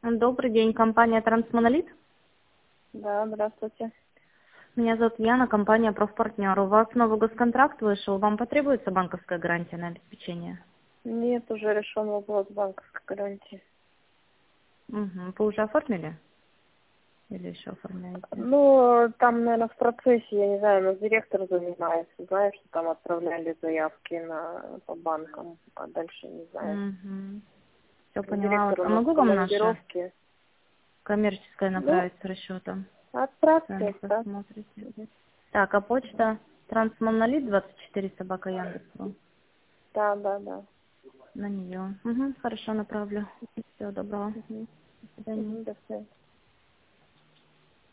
Добрый день, компания «Трансмонолит». Да, здравствуйте. Меня зовут Яна, компания «Профпартнер». У вас новый госконтракт вышел, вам потребуется банковская гарантия на обеспечение? Нет, уже решен вопрос банковской гарантии. Угу. Вы уже оформили? Или еще оформляете? Ну, там, наверное, в процессе, я не знаю, но директор занимается. Знаешь, что там отправляли заявки по банкам, а дальше не знаю. Угу. Все поняла. Директор у А нас могу в вам наше командировке. коммерческое Ну, направить с расчетом? отправьте, Сами отправьте. посмотрите. Так, а почта «Трансмонолит» 24 собака Яндекс.ру. Да, да, да. На нее. Угу, хорошо, направлю. Всего доброго. Угу. До свидания. Угу, до свидания.